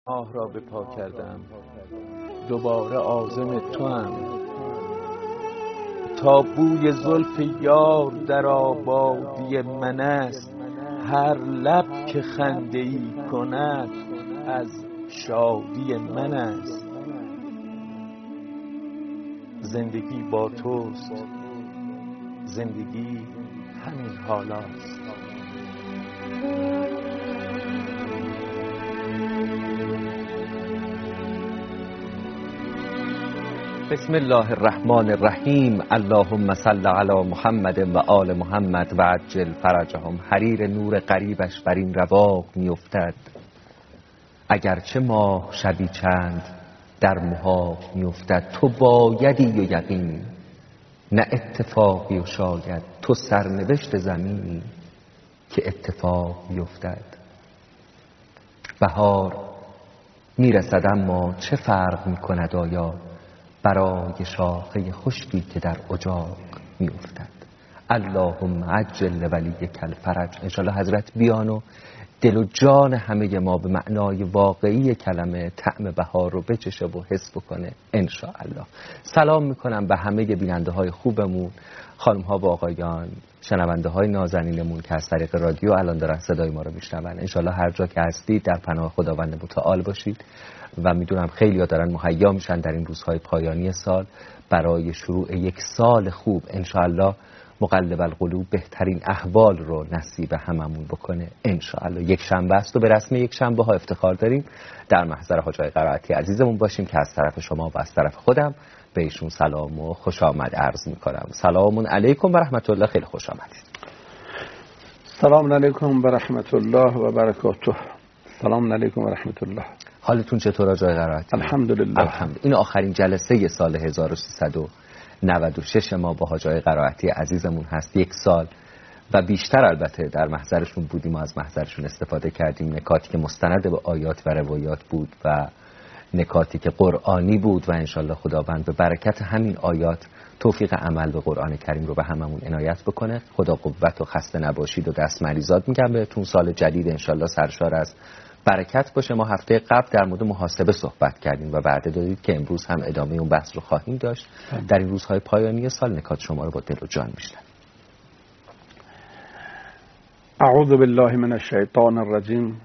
ماه را به پا کردم، دوباره عازم توام. تا بوی زلف یار در آبادی من است، هر لب که خنده ای کند از شادی من است. زندگی با توست، زندگی همین حالاست. بسم الله الرحمن الرحیم. اللهم صل علی محمد و آل محمد و عجل فرجهم. حریر نور غریبش بر این رواق میافتد، اگرچه ماه شبی چند در محاق میافتد. تو بایدی و یقینی، نه اتفاقی و شاید تو سرنوشت زمینی که اتفاق میافتد. بهار میرسد اما چه فرق میکند آیا برای شاخه خشکی که در اجاق میافتد. اللهم عجل ولیک الفرج. انشالله حضرت بیان و دل و جان همه ما به معنای واقعی کلمه طعم بهار رو بچشه و حس بکنه انشاءالله. سلام میکنم به همه بیننده های خوبمون، خانم ها و آقایان، شنونده های نازنینمون که از طریق رادیو الان دارن صدای ما رو میشنون. انشالله هر جا که هستید در پناه خداوند متعال باشید و میدونم خیلی ها دارن مهیا میشن در این روزهای پایانی سال برای شروع یک سال خوب. انشاءالله مقلب القلوب بهترین احوال رو نصیب هممون بکنه انشاءالله. یک شنبه است و به رسم یک شنبه ها افتخار داریم در محضر حاج آقای قرائتی عزیزمون باشیم که از طرف شما و از طرف خودم به ایشون سلام و خوش آمد عرض میکنم. سلام علیکم و رحمت الله. خیلی خوش آمدید. سلام علیکم و رحمت الله و برکاته. سلام علیکم و رحمت الله. حالتون چطور حاج آقای قرائتی؟ الحمدلله. الحمدلله. این آخرین جلسه سال 1396 ما با حاج آقای قرائتی عزیزمون هست. یک سال و بیشتر البته در محضرشون بودیم و از محضرشون استفاده کردیم. نکاتی که مستند به آیات و روایات بود و نکاتی که قرآنی بود و انشالله خداوند به برکت همین آیات توفیق عمل به قرآن کریم رو به هممون عنایت بکنه. خدا قوت و خسته نباشید و دست مریضات میگم بهتون. سال جدید انشالله سرشار از برکت باشه. ما هفته قبل در مورد محاسبه صحبت کردیم و وعده دادید که امروز هم ادامه اون بحث رو خواهیم داشت. در این روزهای پایانی سال نکات شما رو با دل و جان میشنویم. اعوذ بالله من الشیطان الرجیم.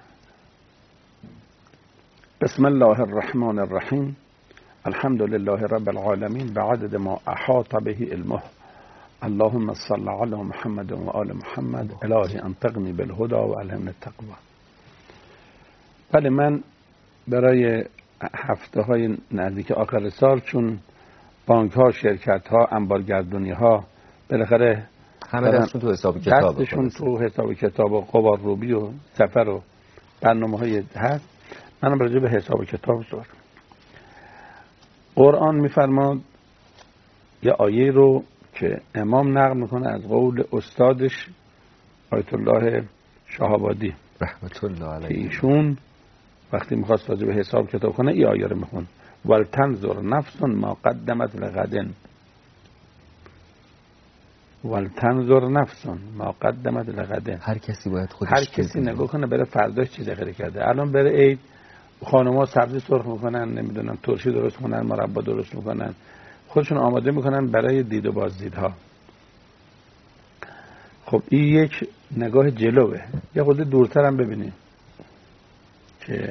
بسم الله الرحمن الرحیم. الحمد لله رب العالمین بعدد ما احاط به علمه. اللهم صل علی محمد و آل محمد. الهی انطقنی بالهدى و الهمنی التقوی. ولی من برای هفته های نزدیک آخر سال، چون بانک ها، شرکت ها، انبارگردونی ها بالاخره همه دستشون تو حساب کتاب، دستشون تو حساب کتاب و قبار روبی و سفر و برنامه های هست، منم راجع به حساب کتاب صحبت. قرآن میفرماد یه آیه رو که امام نقل میکنه از قول استادش آیت الله شهابادی رحمت الله علیه، که ایشون وقتی میخواست راجع به حساب کتاب کنه این آیه رو میخون: ولتنظر نفس ما قدمت لغد. ولتنظر نفس ما قدمت لغد. هر کسی باید خودش، هر کسی نگاه کنه بره فرداش چی ذخیره کرده. الان بره عید خانم‌ها سبزی سرخ میکنن، نمیدونم ترشی درست میکنن، مربا درست میکنن، خودشون آماده میکنن برای دید و بازدیدها. خب این یک نگاه جلوه. یه خود دورتر هم ببینیم که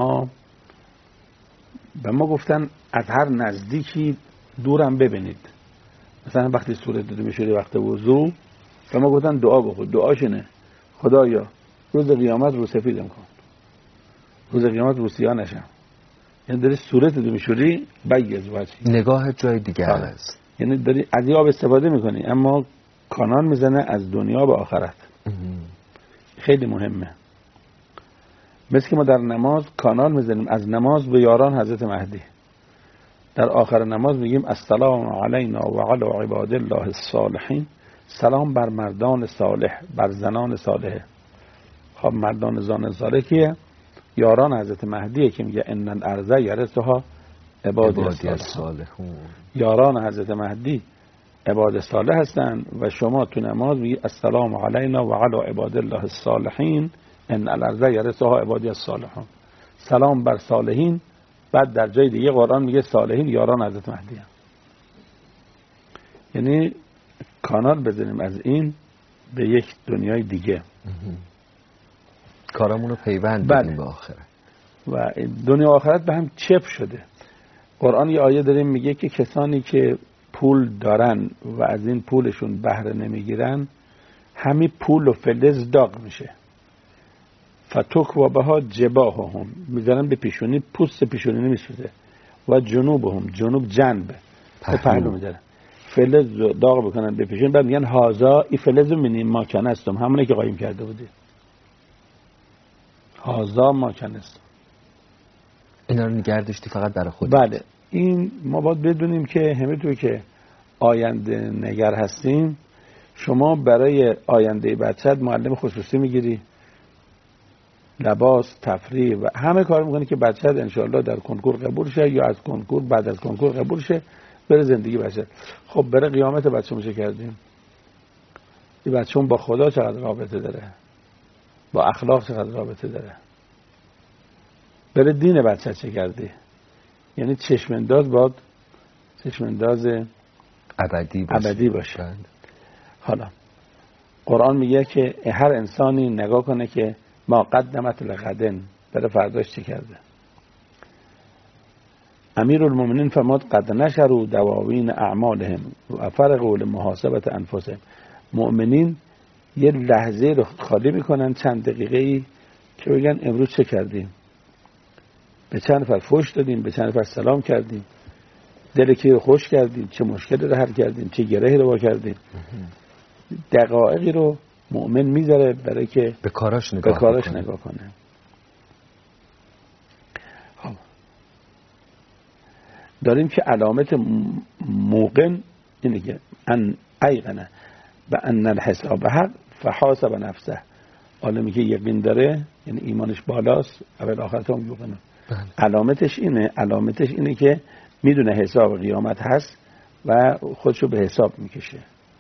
به ما گفتن از هر نزدیکی دورم ببینید. مثلا وقتی صورت دیده میشه وقت وضو، به ما گفتن دعا بخون. دعاش اینه: خدایا روز قیامت رو سفیدم کن، روز قیامت رو سیاه نشم. یعنی داری صورت دیده میشوری بیز وجهی، نگاه جای دیگر است. یعنی داری از آب استفاده میکنی اما کانال میزنه از دنیا به آخرت. خیلی مهمه. مثل که ما در نماز کانال میزنیم از نماز به یاران حضرت مهدی. در آخر نماز میگیم السلام علینا و علی عباد الله الصالحین. سلام بر مردان صالح، بر زنان صالحه. خب مردان زنان صالح کیه؟ یاران حضرت مهدیه که میگه ان الارض یرثها عبادی الصالحون. یاران حضرت مهدی عباد صالح هستن و شما تو نماز میگی السلام علینا و علی عباد الله الصالحین ان الارض یرثها عبادی الصالحون. سلام بر صالحین، بعد در جای دیگه قرآن میگه صالحین یاران حضرت مهدی هم. یعنی کانال بزنیم از این به یک دنیای دیگه، کارامون رو پیوند بدیم به آخرت و دنیا آخرت به هم چپ شده. قرآن یه آیه داریم میگه که کسانی که پول دارن و از این پولشون بهره نمیگیرن، همین پول و فلز داغ میشه. فتوک و بها جباههم، میذارن به پیشونی، پوست پیشونی نمیسوزه. و جنوبهم، جنوب جنب به پهلو میذارن، فلز داغ بکنن به پیشونی، بعد میگن هازا این فلز رو منیم ما کنستم، همونه که قایم کرده بودی، هازا ما کنستم. اینا رو نگردشتی فقط برای خودت. بله، این ما باید بدونیم که همه تو که آینده نگر هستیم، شما برای آینده بچت معلم خصوصی میگیری، لباس، تفریح و همه کار میکنی که بچت انشاءالله در کنکور قبول شه، یا از کنکور بعد از کنکور قبول شه، بره زندگی بچت. خب برای قیامت بچه میشه کردیم؟ این بچه با خدا چقدر رابطه داره، با اخلاق چقدر رابطه داره، برای دین بچه چه کردی؟ یعنی چشمانداز باید چشمانداز ابدی باشه. حالا قرآن میگه که هر انسانی نگاه کنه که ما قدمت لغدن، برای فرداش چه کرده. امیرالمومنین فرمود قد نشروا دواوین اعمالهم و فرغوا لمحاسبه انفسهم. مؤمنین یه لحظه رو خالی میکنن، چند دقیقه ای، که بگن امروز چه کردیم، به چند نفر فحش دادیم، به چند نفر سلام کردیم، دل کی رو خوش کردیم، چه مشکلی رو حل کردیم، چه گرهی رو وا کردیم. دقایقی رو مؤمن میذاره برای که به کاراش نگاه کنه. داریم که علامت موقن اینه که ان ایقنه و ان الحساب حق فحاسب نفسه. عالمی که یقین داره، یعنی ایمانش بالاست، اول آخرت هم یقینه. علامتش اینه که میدونه حساب قیامت هست و خودشو به حساب میکشه.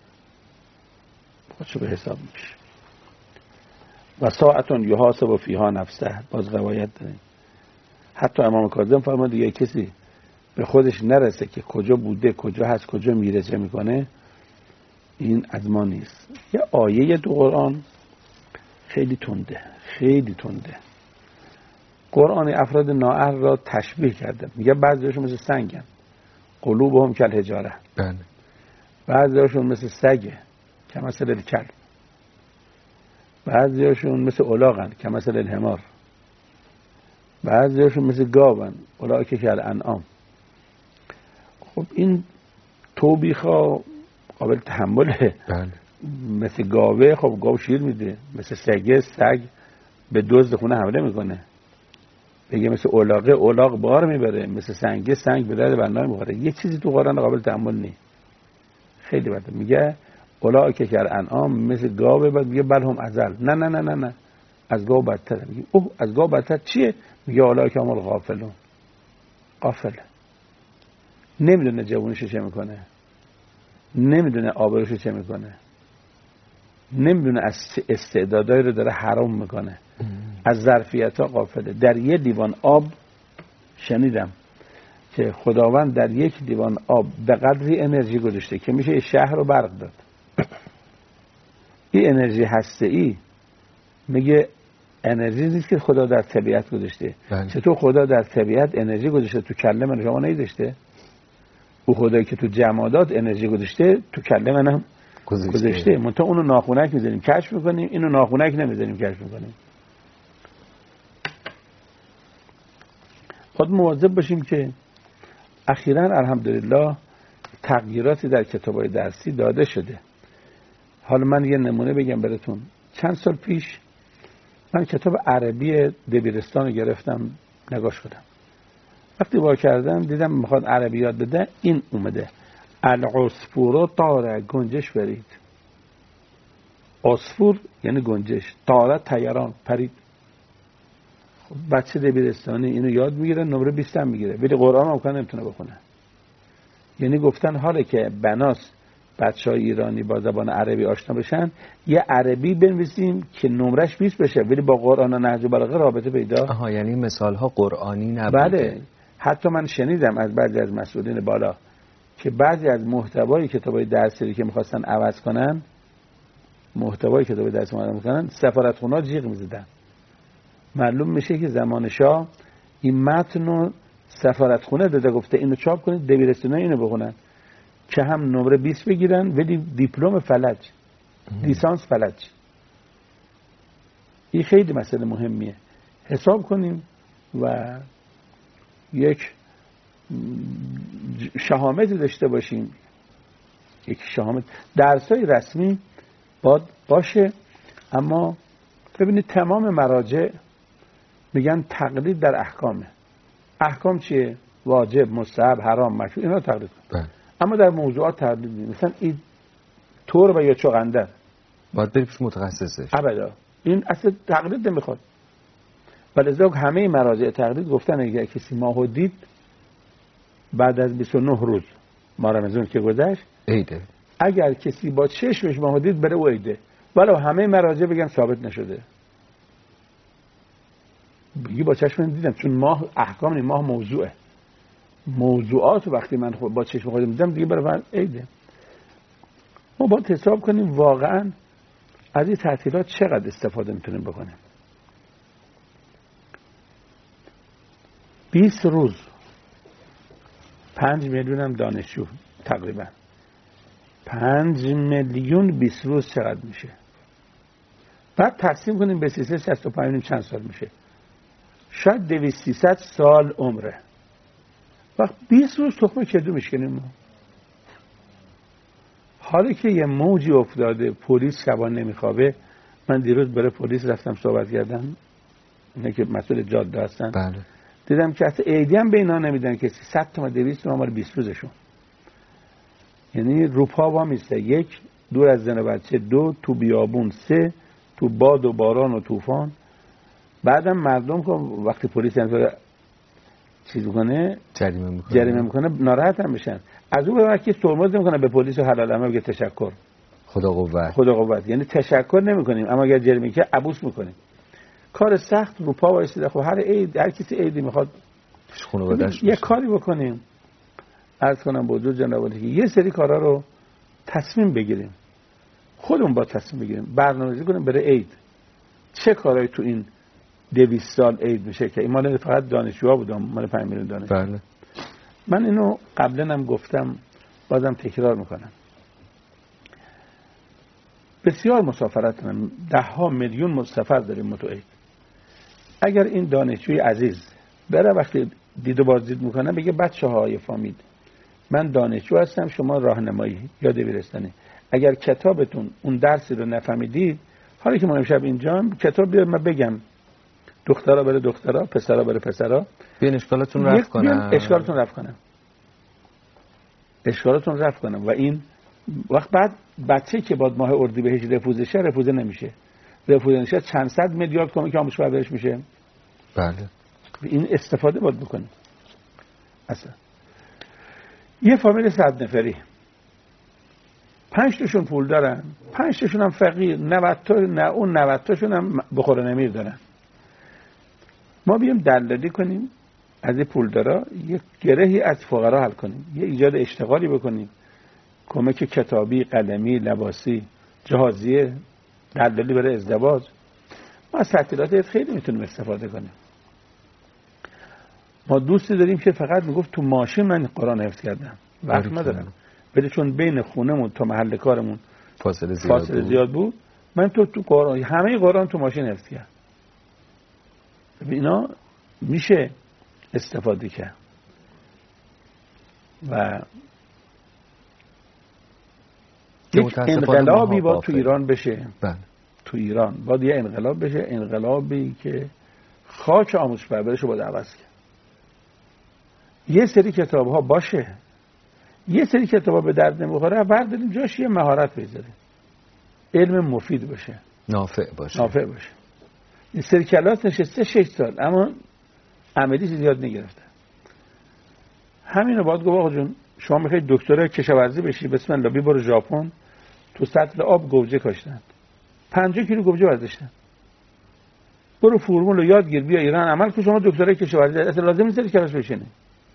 و ساعتون یحاسب فیها نفسه. باز روایت داریم حتی امام کاظم فرمود دیگه کسی به خودش نرسه که کجا بوده، کجا هست، کجا میره، چه میکنه، این از ما نیست. یه آیه تو قرآن خیلی تنده. قرآن افراد نااهل را تشبیه کرده، میگه بعضیاشون مثل سنگن، قلوبهم کالحجاره، بله. بعضیاشون مثل سگه کمثل الکلب، بعضیاشون مثل الاغن کمثل الحمار، بعضیاشون مثل گاون اولئک کالانعام. خب این توبیخا قابل تحمله. بله. مثل گاوه، خب گاو شیر میده، مثل سگه، سگ به دزد خونه حمله میکنه. بگه مثل الاغ بار میبره، مثل سنگ به درد بنده میخوره. یه چیزی تو قرآن قابل تحمل نیست، خیلی بده. میگه اولئک کالانعام، مثل گاوه، بعد میگه بل هم اضل. نه از گاو بدتره. میگه اوه از گاو بدتر چیه؟ میگه اولئک هم الغافلون. غافله، نمیدونه جوونیشو چه میکنه، نمیدونه آبروشو چه میکنه، نمیدونه از استعدادایی رو داره حرام میکنه، از ظرفیت ها غافله. در یه لیوان آب شنیدم که خداوند در یک لیوان آب به قدری انرژی گذاشته که میشه شهر رو برق داد. این انرژی هسته‌ای، میگه انرژی نیست که خدا در طبیعت گذاشته. چطور خدا در طبیعت انرژی گذاشته تو کله من شما نگذاشته؟ او خدایی که تو جمادات انرژی گذاشته تو کله منم گذاشته. منتها اونو ناخونک میذاریم کشف میکنیم، اینو ناخونک نمیذاریم کشف میکنیم. خود مواظب باشیم که اخیراً الحمدلله تغییراتی در کتابای درسی داده شده. حالا من یه نمونه بگم براتون. چند سال پیش من کتاب عربی دبیرستان رو گرفتم نگاش کردم. وقتی باز کردم دیدم میخواد عربی یاد بده، این اومده العصفور طار گنجش برید. عصفور یعنی گنجش، طار طیران پرید. خب بچه دبیرستانی اینو یاد میگیره، نمره 20 هم میگیره، ولی قرآن هم نمیتونه بخونه. یعنی گفتن حالا که بناس بچه‌های ایرانی با زبان عربی آشنا بشن، یه عربی بنویسیم که نمرش 20 بشه ولی با قرآن و نهج البلاغه رابطه پیدا. یعنی مثال ها قرآنی نبوده. بله. حتی من شنیدم از بعضی از مسئولین بالا که بعضی از محتوای کتابای درسی که می‌خواستن عوض کنن، محتوای کتاب درسی عوض می‌کنن، سفارتخونه‌ها جیغ می‌زدن. معلوم میشه که زمان شاه این متن رو سفارتخونه داده، گفته اینو چاپ کنید، دبیرستان‌ها اینو بخونن که هم نمره 20 بگیرن ولی دیپلم فلج، لیسانس فلج. این خیلی مسئله مهمیه. حساب کنیم و یک شهامت داشته باشیم. یک شهامت درسای رسمی باشه، اما ببینید تمام مراجع میگن تقلید در احکامه. احکام چیه؟ واجب، مستحب، حرام، مکروه، اینا تقلید کن. اما در موضوعات تقلید نیست. مثلا این تور و یا چغندر باید بری پیش متخصصش. ابدا این اصلا تقلید نمیخواد. ولذا همه مراجع تقلید گفتن اگه کسی ماهو دید بعد از 29 روز ماه رمضان که گذشت عیده. اگر کسی با چشمش ماهو دید بره او عیده، ولو همه مراجع بگن ثابت نشده. بگی با چشم دیدم، چون ماه احکام نیم، ماه موضوعه. موضوعات وقتی من با چشم خودم دیدم دیگه برای عیده. ما باید حساب کنیم واقعا از این تعطیلات چقدر استفاده میتونیم بکنیم. 20 روز 5 میلیون هم دانشجو تقریبا. 5 میلیون 20 روز چقدر میشه؟ بعد تقسیم کنیم به 365 چند سال میشه؟ شاید 200-300 سال عمره. وقت 20 روز تخمه کدو میشکنیم ما. حالا که یه موجی افتاده، پلیس شبان نمیخوابه. من دیروز برای پلیس رفتم صحبت کردم، اینه که مسئول جاده هستن. بله. دیدم که اصلا عیدی هم به اینا نمیدن کسی. 100 تا 200 تومن مال 20 روزشون. یعنی روپا وامیسته. 1 دور از زن و بچه، 2 تو بیابون، 3 تو باد و باران و طوفان. بعدم مردم که وقتی پلیس چیز میکنه جریمه میکنه ناراحت هم بشن. از اون به وقتی ترمز نمیکنه به پلیس و حلالمه بگه تشکر، خدا قوت. یعنی تشکر نمیکنیم، اما اگر جریمه که عبوس میکنیم. کار سخت رو پا وایسیده. خب هر عید هر کسی عیدی میخواد یه کاری بکنیم. عرض کنم به حضور جناب عالی که یه سری کارا رو تصمیم بگیریم، خودمون با تصمیم بگیریم، برنامه‌ریزی کنیم برای عید. چه کارایی تو این 200 سال عید میشه که این مال فقط دانشجوها بودم، مال 5 میلیون دانشجو. بله. من اینو قبلا هم گفتم، بازم تکرار میکنم. بسیار مسافرت کنم، 10 میلیون مسافر داریم ما تو عید. اگر این دانشجوی عزیز بره وقتی دید و بازدید میکنه بگه بچه‌های فامیل من دانشجو هستم، شما راهنمایی یا دبیرستانی، اگر کتابتون اون درسی رو نفهمیدید، حالا که ما امشب اینجا کتاب بیار من بگم، دخترها بره دخترها، پسرها بره پسرها، بیان اشکالتون رفع کنم. اشکالتون رفع کنم. و این وقت بعد بچه که بعد ماه اردیبهشت رفوزه شه، رفوزه نمیشه. رفوزه نشه چند صد میلیارد کمک آموزش پرورش میشه. بله. این استفاده باید بکنیم. اصلا یه فامیل 100 نفری 5 تاشون پول دارن، 5 تاشون هم فقیر، 90 تا نه اون 90 تاشون هم بخور نمیر دارن. ما بیام دلالی کنیم از این پولدارا، یک گرهی از فقرا حل کنیم، یه ایجاد اشتغالی بکنیم، کمک کتابی، قلمی، لباسی، جهازیه، دلالی برای ازدواج. ما از تعطیلات خیلی میتونیم استفاده کنیم. ما دوستی داریم که فقط میگفت تو ماشین من قرآن حفظ کردم، وقت ندارم، ولی چون بین خونمون تا محل کارمون فاصله زیاد بود من تو قرآن همه قرآن تو ماشین حفظ کردم. اینا میشه استفاده کرد. و یک انقلابی باید تو ایران بشه. تو ایران باید یه انقلاب بشه، انقلابی که خاک آموزش پرورش رو باید عوض کرد. یه سری کتاب ها باشه، یه سری کتاب ها به درد نمیخوره، برداریم جاش یه مهارت بذاریم، علم مفید باشه، نافع باشه. این سری کلاس نشسته 6 سال اما عملی زیاد نگرفته. همین رو باید گفت آقا جون شما میخواید دکتر کشاورزی بشی، بسم الله بی برو ژاپن، تو سطل آب گوجه کاشتن، 50 کیلو گوجه برداشتن. برو فرمول رو یادگیر بیا ایران عمل کن، شما دکتر کشاورزی اصلا لازم نیست کلاس بشینی.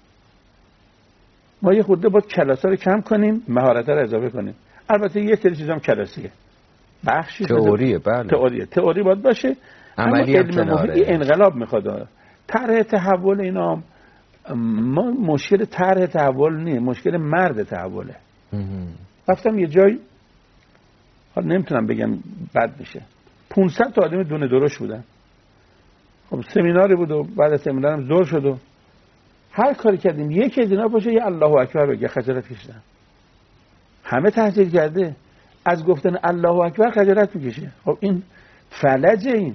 ما یه خورده با کلاسا رو کم کنیم، مهارت‌ها رو اضافه کنیم. البته یه سری چیزام کلاسیه، بخشی تئوریه. بله تئوری باید باشه، عملی هم کناره. انقلاب میخواد. طرح تحول اینا ما مشکل طرح تحول نیست، مشکل مرد تحوله. رفتم یه جای، حالا نمیتونم بگم بد میشه، 500 تا آدم دونه درشت بودن. خب سمیناری بود و بعد از سمینارم زور شد و هر کاری کردیم یکی از اینا باشه یه الله اکبر بگه، خجالت کشیدن. همه تحصیل کرده، از گفتن الله اکبر خجالت میکشه. خب این فلجه. این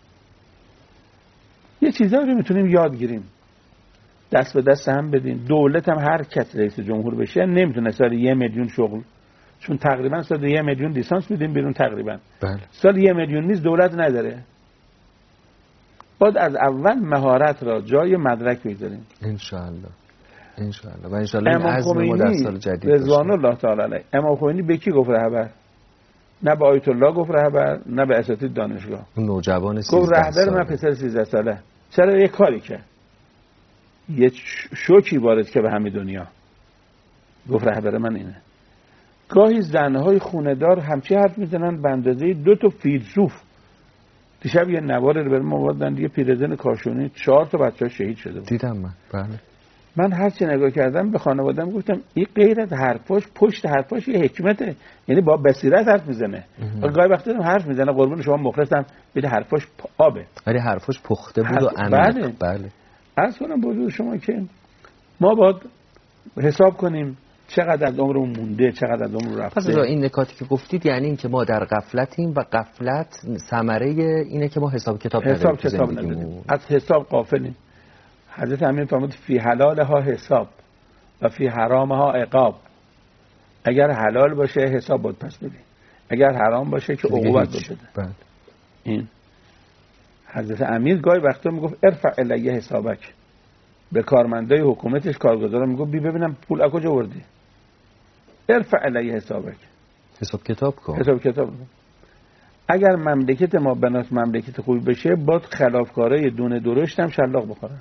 یه چیزایی رو میتونیم یاد گیریم، دست به دست هم بدیم. دولت هم هر کس رئیس جمهور بشه نمیتونه سال 1 میلیون شغل، چون تقریبا سال 1 میلیون لیسانس میدیم بیرون تقریبا. بله. سال 1 میلیون نیست دولت نداره. باید از اول مهارت را جای مدرک بگذاریم ان شاء الله. و ان شاء الله این عزم ما در سال جدید رضوان الله تعالی علیه. امام خمینی به کی گفت رهبر؟ نه به آیت الله گفت رهبر، نه به اساتید دانشگاه. اون نوجوان 13 گفت رهبر من پسر 13 ساله. چرا یه کاری که یه شوکی وارد که به همه دنیا گفت رهبر من اینه. گاهی زنهای خونه‌دار همچی حرف میزنن به اندازه 2 تا فیلسوف. دیشب یه نوار رو برام آوردن، یه پیرزن کاشونی 4 تا بچه‌ها شهید شده بود. دیدم من. بله. من هر چی نگاه کردم به خانواده‌ام گفتم این غیر از حرفاش پشت حرفاش یه حکمته، یعنی با بصیرت حرف میزنه. گاهی وقتا حرف میزنه قربون شما مخلصم، ولی حرفاش آبه، ولی حرفاش پخته بود و عمیق. بله. عرض کنم به حضور شما که ما باید حساب کنیم چقدر از عمرمون مونده، چقدر از عمر رفته. پس این نکاتی که گفتید یعنی این که ما در غفلتیم و غفلت ثمره اینه که ما حساب کتاب نداریم. از حساب غافلیم. حضرت امین فرمود فی حلالها حساب و فی حرامها عقاب. اگر حلال باشه حساب بود پس بدی، اگر حرام باشه که عقوبت بود بده. این حضرت امیر گاهی وقتا میگفت ارفع الیه حسابک، به کارمندای حکومتش کارگزارا میگفت ببینم پول از کجا آوردی، ارفع الیه حسابک، حساب کتاب کن. حساب کتاب کن. اگر مملکت ما بناس مملکت خوبی بشه باید خلافکارای دونه درشت هم شلاق بخورن.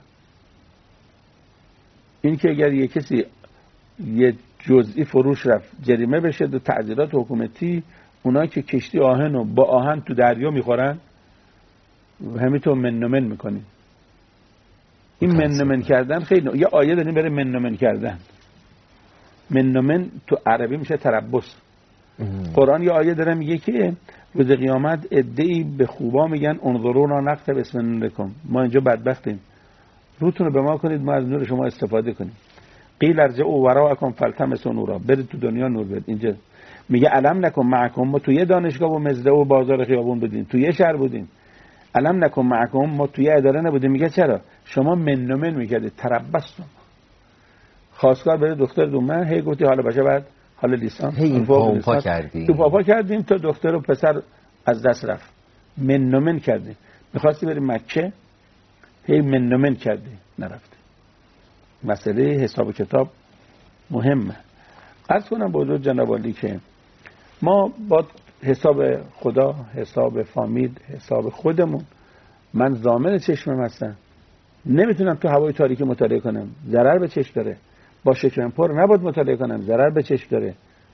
این که اگر یک کسی یه جزئی فروش رفت جریمه بشه و تعزیرات حکومتی، اونایی که کشتی آهن و با آهن تو دریا میخورن همینطور منومن میکنیم. این منومن کردن خیلی یه آیه داریم برای منومن کردن. منومن تو عربی میشه تربص. قرآن یه آیه داره میگه که روز قیامت عده‌ای به خوبا میگن انظرونا نقتبس من نورکم، ما اینجا بدبختیم، روتون رو به ما کنید ما از نور شما استفاده کنیم. قیل ارجعوا وراءکم فالتمسوا نورا، برید تو دنیا نور برید. اینجا میگه علم نکن معکم، ما تو یه دانشگاه و مزرعه و بازار خیابون بودیم، تو یه شهر بودیم. علم نکن معکم، ما تو یه اداره نبودیم. میگه چرا؟ شما منومن میکردید، تربستم. خواستگار برای دختر دومه هی گفتی حالا باشه، بعد حالا لیسانس هی پاپا کردیم، تو پاپا کردیم تا دختر و پسر از دست رفت. منومن کردیم. میخواستی بری مکه، هی منومن کردی نرفتی. مسئله حساب کتاب مهمه. عرض کنم به حضور جناب عالی که ما با حساب خدا، حساب فامیل، حساب خودمون، من ضامن چشمم هستم، نمیتونم تو هوای تاریکی مطالعه کنم، ضرر به چشم داره. با شکمم پر نباید مطالعه کنم، ضرر به چشم داره.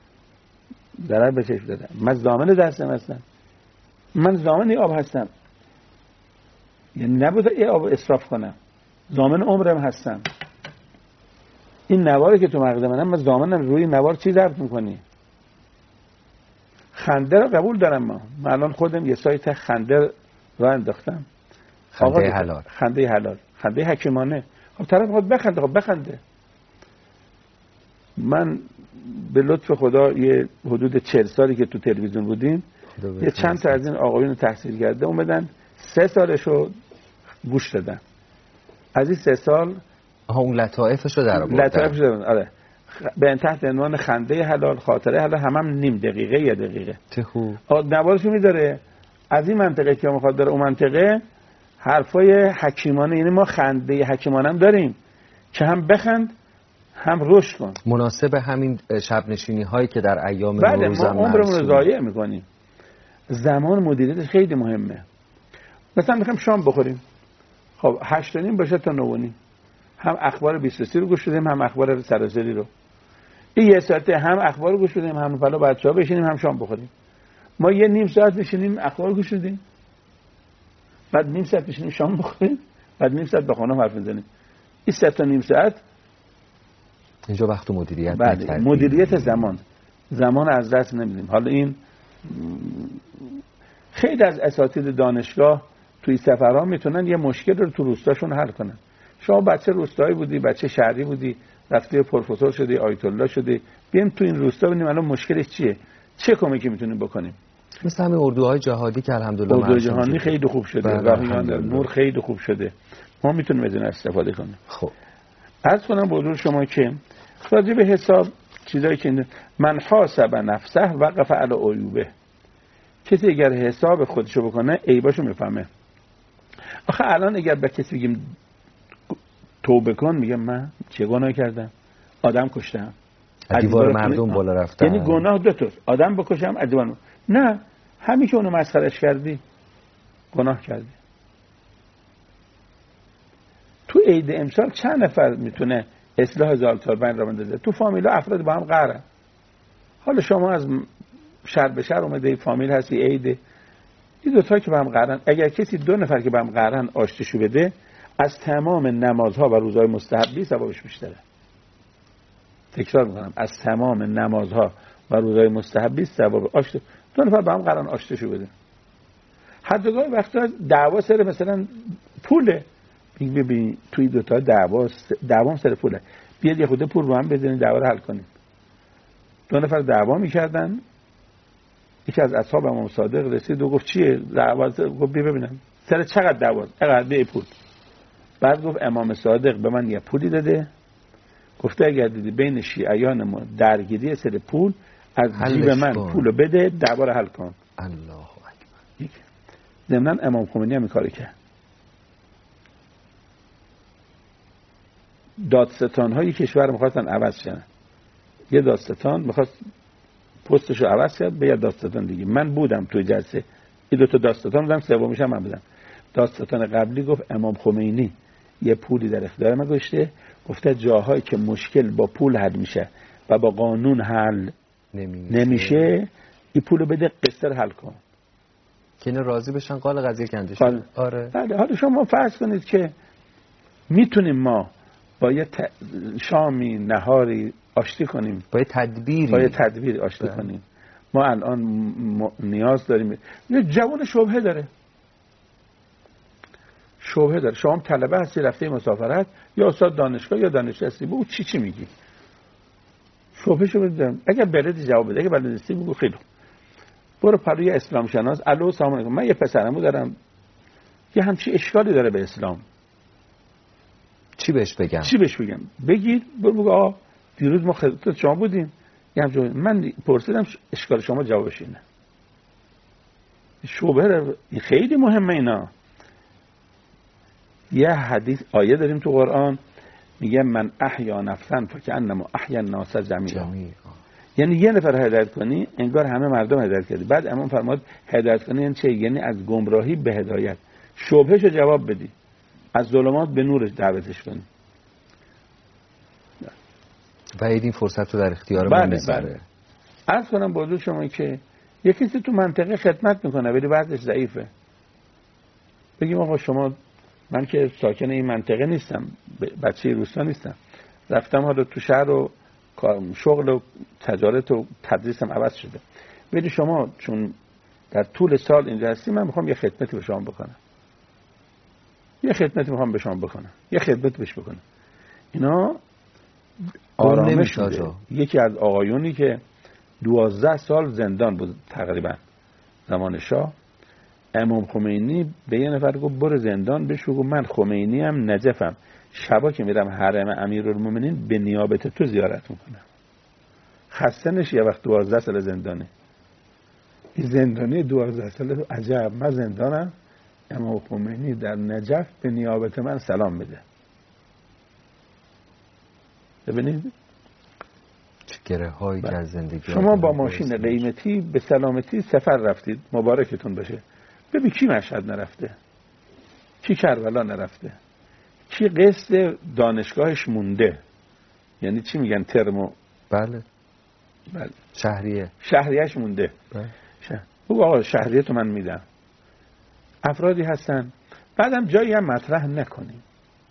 من ضامن درسم هستم، من ضامن آب هستم، یعنی نباید ای آب اسراف کنم، ضامن عمرم هستم. این نواری که تو مغز منم، من ضامنم روی نوار چی ضبط میکنی. خنده رو قبول دارم. من الان خودم یه سایت خنده رو انداختم، خنده حلال، خنده حلال، خنده حکیمانه. خب طرف خود بخنده، خب بخنده. من به لطف خدا یه حدود 40 سالی که تو تلویزیون بودیم، یه چند تا از این آقایون تحصیل کرده اومدن 3 سالشو گوش دادن. از این 3 سال اون لطائفشو در آوردن. آره. به تحت عنوان خنده حلال، خاطره حلال، هم نیم دقیقه یا دقیقه. چه خوب. نوارشو میذاره از این منطقه که میخواد داره اون منطقه، حرفای حکیمانه. یعنی ما خنده حکیمانه هم داریم که هم بخند هم رشد کن. مناسب همین شب نشینی هایی که در ایام نوروز ما عمرمون رو ضایع میکنیم. زمان مدیریتش خیلی مهمه. مثلا میخوایم شام بخوریم، خب 8:30 باشه تا 9:30، هم اخبار 23 رو گوش بدیم هم اخبار سراسری رو. این یه ساعته هم اخبار رو گوش بدیم هم بالا بچه‌ها بشینیم هم شام بخوریم. ما یه نیم ساعت بشینیم اخبار گوش بدیم، بعد نیم ساعت بشینیم شام بخوریم، بعد نیم ساعت با خانم حرف بزنیم. این 3 تا نیم ساعت اینجا وقت مدیریت نکردیم. مدیریت زمان از دست نمیدیم. حالا این خیلی از اساتید دانشگاه توی سفرها میتونن یه مشکل رو تو روستاشون حل کنن. شما بچه روستایی بودی، بچه شهری بودی، رفتی پروفسور شدی، آیت الله شدی، بیایم تو این روستا ببینیم الان مشکلش چیه، چه کمکی میتونیم بکنیم. مثل همین اردوهای جهادی که الحمدلله اردوهای جهانی خیلی خوب شده، راهیان در نور خیلی خوب شده، ما میتونیم از این استفاده کنیم. خب عرض کنم به حضور شما که راجع به حساب چیزایی که من حاسب نفسه وقف علی عیوبه، کسی اگر حساب خودشو بکنه عیباشو میفهمه. آخه الان اگر به کسی بگیم توبه کن، میگم من چه گناه کردم؟ آدم کشتم، دیوار مردم بالا رفتم. یعنی گناه دو تاست، آدم بکشم ادوان. نه، همین که اونو مسخرش کردی گناه کردی. تو عید امسال چند نفر میتونه اصلاح زالتاربین را بندازه؟ تو فامیلا افراد با هم قهرن. حالا شما از شهر به شهر اومده، فامیل هستی، عید، این دوتا که با هم قهرن، اگر کسی 2 نفر که با هم قهرن آشتیشو بده، از تمام نمازها و روزهای مستحبی ثوابش بیشتره. تکرار میکنم، از تمام نمازها و روزهای مستحبی ثواب آشتی. 2 نفر با هم قرار آشتیشو بده. حتی گاهی وقتا دعوا سر مثلا پوله، ببین توی دوتا دعوا سر پوله، بیاد یه خود پول رو هم بزنین دعوا رو حل کنیم. 2 نفر دعوا میکردن، یکی از اصحاب امام صادق رسید و گفت چیه دعوا؟ گفت ببینم سر چقدر دعوا؟ چقدر پول؟ بعد گفت امام صادق به من یه پولی داده، گفته اگر دیدی بین شیعیان ما درگیری سر پول، از جیب من پولو بده دعوا رو حل کن. الله اکبر. ضمن امام خمینی هم این کارو کرد. دادستان‌های کشور می‌خواستن عوض شن. یه دادستان می‌خواست پستشو عوض کرد به یه دادستان دیگه. من بودم توی جلسه، این 2 تا دادستان بودم، سومیش هم من بودم. دادستان قبلی گفت امام خمینی یه پولی در اختیار ما گذاشته، گفته جاهایی که مشکل با پول حل میشه و با قانون حل نمیشه، این پولو بده قصه حل کن که اینا راضی بشن، قال قضیه کنده شد. آره. حالا شما فرض کنید که میتونیم ما با یه شامی نهاری آشتی کنیم، با یه تدبیری آشتی کنیم. ما الان نیاز داریم. یه جوان شبهه داره، شما طلبه هستی رفته مسافرت، یا استاد دانشگاه یا دانشجو هستی، بگو چی میگی، شبههشو بدم. اگه بلدی جواب بده، اگه بلد نیستی بگو خیلی برو پروی اسلام شناس، الو سلام علیکم، من یه پسرمو دارم یه همچی اشکالی داره به اسلام، چی بهش بگم؟ بگید برو بگو آقا دیروز ما خدمت شما بودیم، یه همچین من پرسیدم اشکال شما جوابش اینه. شبهه خیلی مهمه. اینا یه حدیث آیه داریم تو قرآن میگه من احیا نفسا فکأنما احیا الناس جمیعا. یعنی یه نفر هدایت کنی انگار همه مردم هدایت کردی. بعد امام فرمود هدایت کنی یعنی چه؟ یعنی از گمراهی به هدایت. شبهشو جواب بدی، از ظلمات به نورش دعوتش کنی. و این فرصت رو در اختیار ما میذاره. عرض کنم بازو شما که یکی تو منطقه خدمت میکنه ولی وضعش ضعیفه، بگیم آقا شما، من که ساکن این منطقه نیستم، بچه روستا نیستم، رفتم حالا تو شهر و شغل و تجارت و تدریسم عوض شده، ولی شما چون در طول سال اینجا هستی، من میخوام یه خدمتی به شما بکنم، یه خدمت بهش بکنم. اینا آرامش میده. یکی از آقایونی که 12 سال زندان بود تقریبا زمان شاه، امام خمینی به یه نفر گفت برو زندان، بهش گفت من خمینی هم نجفم، شبا که میرم حرم امیرالمومنین به نیابت تو زیارت میکنم. خسته نشی یه وقت 12 سال زندانه. این زندانی 12 ساله عجب، من زندانم، امام خمینی در نجف به نیابت من سلام بده. ببینید چه گره هایی که از زندگی شما با ماشین قیمتی به سلامتی سفر رفتید، مبارکتون بشه. ببین کی مشهد نرفته، کی کربلا نرفته، کی قسط دانشگاهش مونده، یعنی چی میگن ترمو، بله شهریهش مونده. او آقا شهریه تو من میدم. افرادی هستن بعدم جایی هم مطرح نکنیم،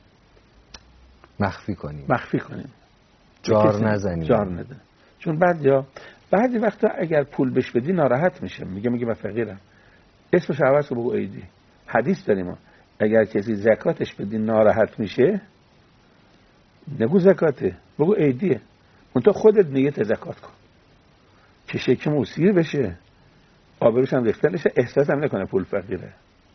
مخفی کنیم، جار نزنیم. چون بعضی وقتا اگر پول بهش بدی ناراحت میشه، میگه من فقیرم، اسمش عوض که بگو عیدی. حدیث داریم اگر کسی زکاتش بدی ناراحت میشه، نگو زکاته، بگو عیدیه. اون تو خودت نیت زکات کن که شکم اسیر بشه، آبروش هم ریخته نشه، احساس هم نکنه پول فقیره.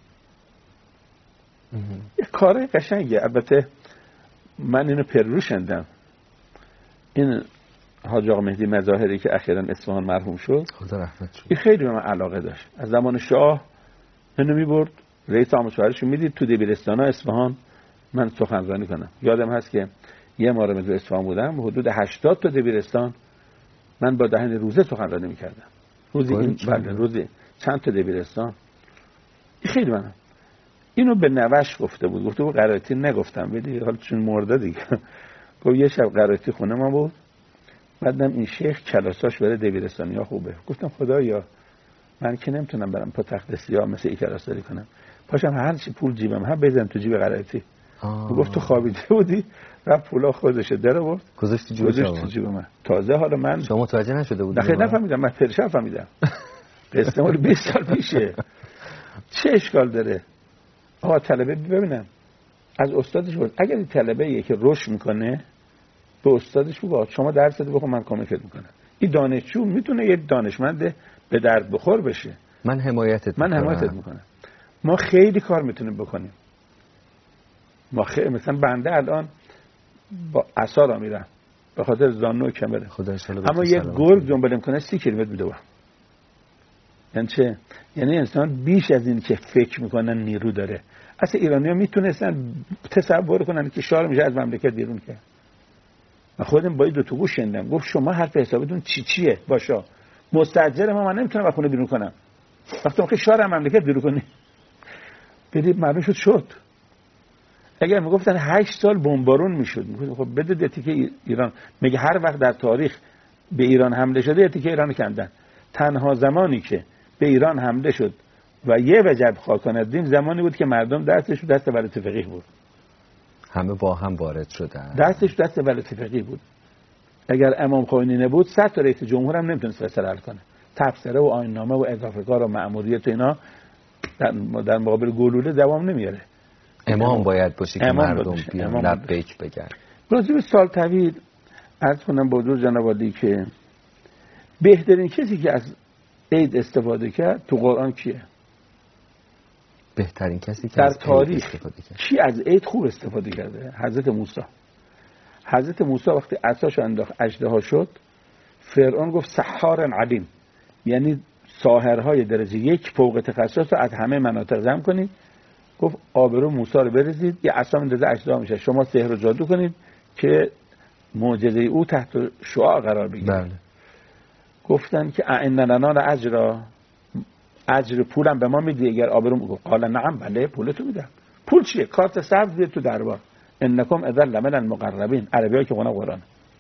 یه کار قشنگه. البته من اینو پررو شنیدم، این حاج آقا مهدی مظاهری که اخیراً اصفهان مرحوم شد، خدا رحمت شد، این خیلی به من علاقه داشت. از زمان شاه اینو میبرد رئیس آموزشوارشو میدید تو دبیرستانا اصفهان من سخنرانی کنم. یادم هست که یه ماه تو اصفهان بودم، حدود 80 تا دبیرستان من با دهن روزه سخنرانی میکردم. روزی چند تا دبیرستان. خیلی من اینو به نوش گفته بود قرائتی نگفتم، ولی حالا چون مرده دیگه. گفت یه شب قرائتی خونه ما بود، بعدم این شیخ کلاساش بره دبیرستانیا خوبه. گفتم خدایا من که نمیتونم برم پا تخت سیاه مثل این کلاساری کنم، پاشم هر چی پول جیبم هم بزنم تو جیب قرائتی. گفت تو خوابیده بودی، رفت پولا خودش در آورد گذاشت تو جیب من. تازه حالا من شما متوجه نشده بودید؟ نه نفهمیدم، من پرشا فهمیدم. قصه مال 20 سال پیشه. چه اشکال داره؟ آقا طلبه ببینم از استادش بود، اگر این طلبه یکی که رشد میکنه به استادش بگو شما درس بده بخون من کمکت میکنم. این دانشجو میتونه یه دانشمند به درد بخور بشه. من حمایتت میکنم. ما خیلی کار میتونیم بکنیم. مثلا بنده الان با عصا را میرم به خاطر زانو کمره، اما یه گرگ جنبلم کنه 30 کیلومتر میدوم. یعنی چه؟ یعنی انسان بیش از این که فکر میکنن نیرو داره. اصلا ایرانی‌ها میتونستن تصور کنن که شاه میشه از مملکت بیرون کرد. من خودم با این دو تا گوش شنیدم، گفت شما حرف حسابتون چیه باشه، مستاجر من نمیتونم از خونه بیرون کنم، وقتی که شاه مملکت بیرون کنی. بدید معلوم شد. اگر میگفتن 8 سال بمبارون میشد، میگفت خب بده تیکه ایران. میگه هر وقت در تاریخ به ایران حمله شده تیکه ایران کندن. تنها زمانی که به ایران حمله شد و یه وجب خاکان الدین زمانی بود که مردم دستش دست ولایت فقیه بود، همه با هم وارد شدن، دستش دست ولایت فقیه بود. اگر امام خمینی نبود 100 تا رئیس جمهور هم نمیتونست فیصله حل کنه. تبصره و آیین و اضافه کار و مأموریت و اینا در مقابل گلوله دوام نمیاره. امام باید باشه که مردم بیان لبیک بگن. راجع به سالطویل عرض کنم با حضور جناب عالی که بهترین کسی که از عید استفاده کرد تو قرآن کیه؟ بهترین کسی که در از تاریخ استفاده کرد. کی از عید خوب استفاده کرده؟ حضرت موسی. حضرت موسی وقتی عصاش انداخت اژدها شد، فرعون گفت سحار علیم، یعنی ساحرهای درجه 1 فوق تخصص رو از همه مناطق جمع کنید. گفت آبرو موسی رو بریزید، یه عصا اندازه اژدها میشه، شما سحر و جادو کنید که معجزه او تحت شعاع قرار بگیره. بله. گفتن که ان لنا اجر پولم به ما میدی اگر آبرو گفت قال نعم، بله پولتو میدم. پول چیه؟ کارت سبز بیاد تو دربار، انکم اذا لمن المقربین. عربیایی که قرآن.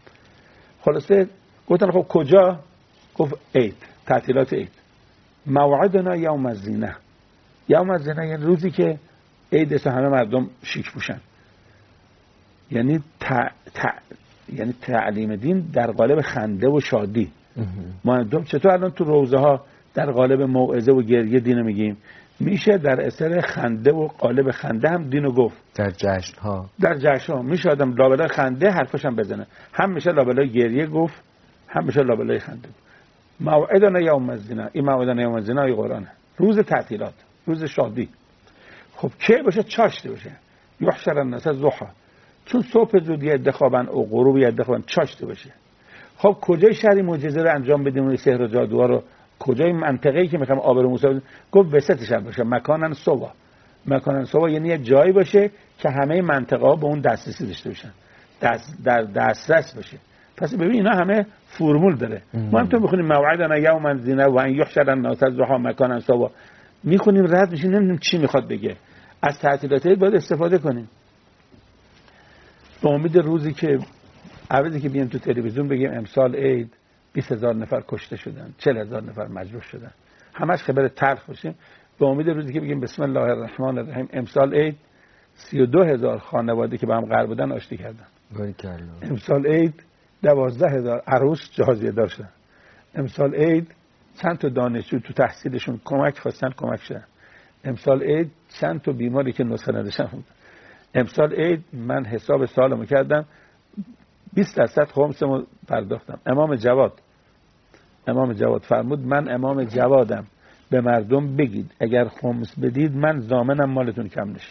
خلاصه گفتن خب کجا؟ گفت عید، تعطیلات عید. موعدنا یوم الزینه. یوم الزینه یعنی روزی که عید است، همه مردم شیک پوشن. یعنی یعنی تعلیم دین در قالب خنده و شادی. ما چطور الان تو روزه ها در قالب موعظه و گریه دینو میگیم، میشه در اثر خنده و قالب خنده هم دینو گفت. در جشن ها میشه آدم لابلای خنده حرفش هم بزنه، هم میشه لابلای گریه گفت، هم میشه لابلای خنده. موعدنا یوم الزینه، این موعدنا یوم الزینه ای قرآنه، روز تعطیلات، روز شادی. خب که باشه؟ چاشته باشه. یحشر الناس ضحی، چون صبح زود یه دخابن و غروب یه دخابن، چاشته باشه. خب کجای شهری معجزه رو انجام بدیم و سحر و جادوها رو؟ کجای منطقه‌ای که میخوام آبرو موسی گفت وسطش باشه، مکانن سوا. مکانن سوا یعنی یه جایی باشه که همه منطقه‌ها به اون دسترسی داشته باشن. در دسترس بشه. پس ببین اینا همه فرمول داره. ما هم تو میخونیم موعدنا یوما زینه و ان یحشر الناس ضحی مکانا سوا، میخونیم رد میشیم نمیدونیم چی میخواد بگه. از تعطیلات عید باید استفاده کنیم به امید روزی که عوضی که بیایم تو تلویزیون بگیم امسال عید 20,000 نفر کشته شدن، 40,000 نفر مجروح شدن، همش خبر تلخ باشیم. به امید روزی که بگیم بسم الله الرحمن الرحیم امسال عید 32,000 خانواده که با هم قرار بودن آشتی کردن. امسال عید 12,000 عروس جهازیه‌دار شدن. امسال عید چند تا دانشجو تو تحصیلشون کمک خواستن کمک شدن. امسال عید چند تا بیماری که نسخه نداشتن. امسال عید من حساب سالمو کردم 20% خمسمو پرداختم. امام جواد فرمود من امام جوادم، به مردم بگید اگر خمس بدید من ضامنم مالتون کم نشه.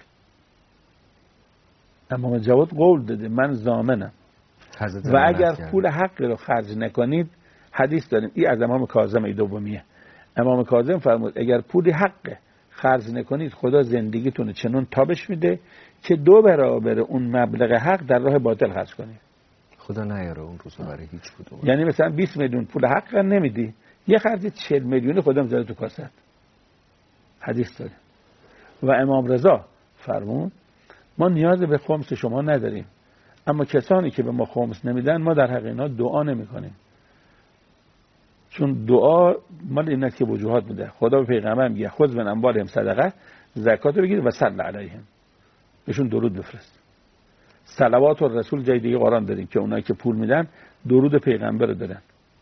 امام جواد قول داده من ضامنم. و اگر پول حق رو خرج نکنید، حدیث داریم این از امام کاظم دومیه، امام کاظم فرمود اگر پول حق خرج نکنید خدا زندگیتون چنون تابش میده که 2 برابر اون مبلغ حق در راه باطل خرج کنید. خدا نیاره اون روزو برای هیچ کدوم. یعنی مثلا 20 میلیون پول حق نمیدی، یه خرج 40 میلیون خدا میذاره تو کاست. حدیث داره. و امام رضا فرمود ما نیاز به خمس شما نداریم، اما کسانی که به ما خمس نمیدن ما در حق اینا دعا نمیکنیم، چون دعا مال اینا که وجوهات میده. خدا به پیغمبر میگه خذ من اموالهم صدقه، زکات بگیر و صلی علیهم، بهشون درود بفرست. صلوات الرسول جای دیگه قرآن داریم که اونایی که پول میدن درود پیغمبر رو دارن.